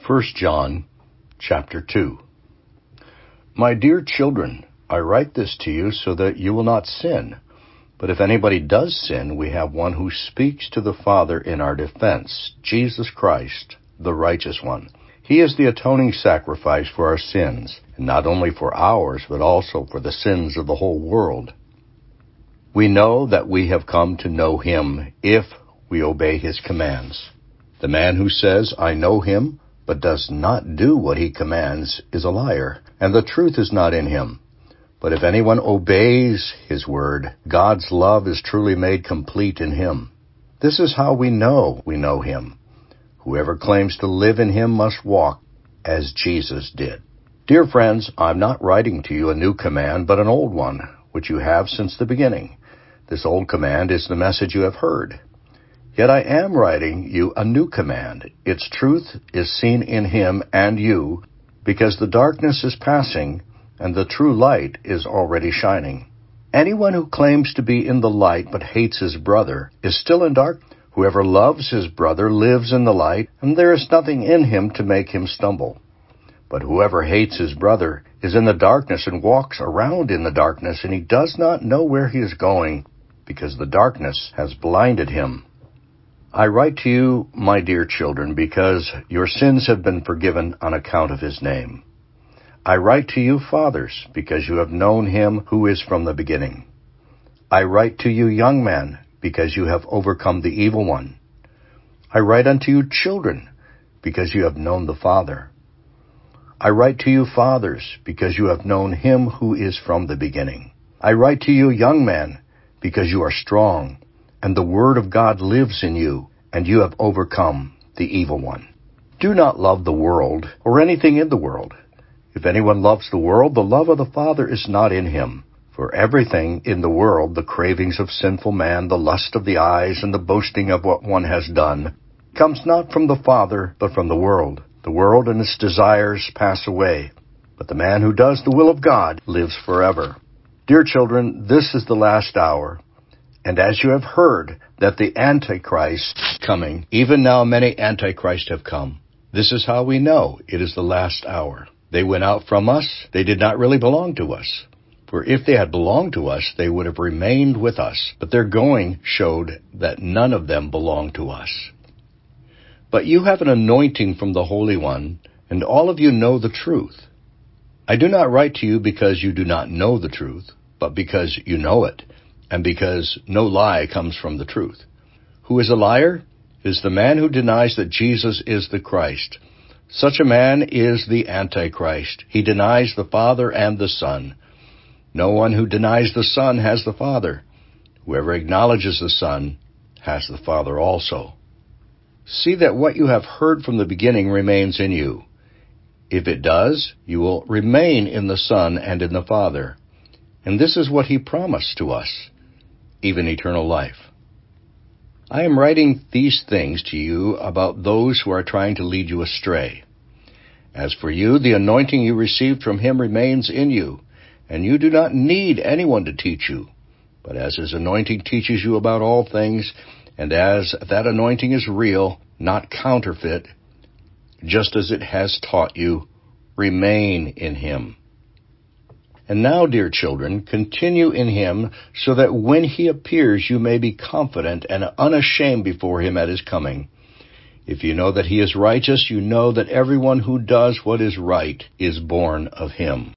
1 John chapter 2. My dear children, I write this to you so that you will not sin. But if anybody does sin, we have one who speaks to the Father in our defense, Jesus Christ, the righteous one. He is the atoning sacrifice for our sins, and not only for ours, but also for the sins of the whole world. We know that we have come to know him if we obey his commands. The man who says, I know him, but does not do what he commands is a liar, and the truth is not in him. But if anyone obeys his word, God's love is truly made complete in him. This is how we know him. Whoever claims to live in him must walk as Jesus did. Dear friends, I'm not writing to you a new command, but an old one, which you have since the beginning. This old command is the message you have heard. Yet I am writing you a new command. Its truth is seen in him and you, because the darkness is passing, and the true light is already shining. Anyone who claims to be in the light but hates his brother is still in darkness. Whoever loves his brother lives in the light, and there is nothing in him to make him stumble. But whoever hates his brother is in the darkness and walks around in the darkness, and he does not know where he is going, because the darkness has blinded him. I write to you, my dear children, because your sins have been forgiven on account of his name. I write to you, fathers, because you have known him who is from the beginning. I write to you, young men, because you have overcome the evil one. I write unto you, children, because you have known the Father. I write to you, fathers, because you have known him who is from the beginning. I write to you, young men, because you are strong, and the word of God lives in you, and you have overcome the evil one. Do not love the world or anything in the world. If anyone loves the world, the love of the Father is not in him. For everything in the world, the cravings of sinful man, the lust of the eyes, and the boasting of what one has done, comes not from the Father, but from the world. The world and its desires pass away, but the man who does the will of God lives forever. Dear children, this is the last hour. And as you have heard that the Antichrist is coming, even now many Antichrists have come. This is how we know it is the last hour. They went out from us. They did not really belong to us. For if they had belonged to us, they would have remained with us. But their going showed that none of them belonged to us. But you have an anointing from the Holy One, and all of you know the truth. I do not write to you because you do not know the truth, but because you know it, and because no lie comes from the truth. Who is a liar? It is the man who denies that Jesus is the Christ. Such a man is the Antichrist. He denies the Father and the Son. No one who denies the Son has the Father. Whoever acknowledges the Son has the Father also. See that what you have heard from the beginning remains in you. If it does, you will remain in the Son and in the Father. And this is what he promised to us, even eternal life. I am writing these things to you about those who are trying to lead you astray. As for you, the anointing you received from him remains in you, and you do not need anyone to teach you. But as his anointing teaches you about all things, and as that anointing is real, not counterfeit, just as it has taught you, remain in him. And now, dear children, continue in him, so that when he appears you may be confident and unashamed before him at his coming. If you know that he is righteous, you know that everyone who does what is right is born of him.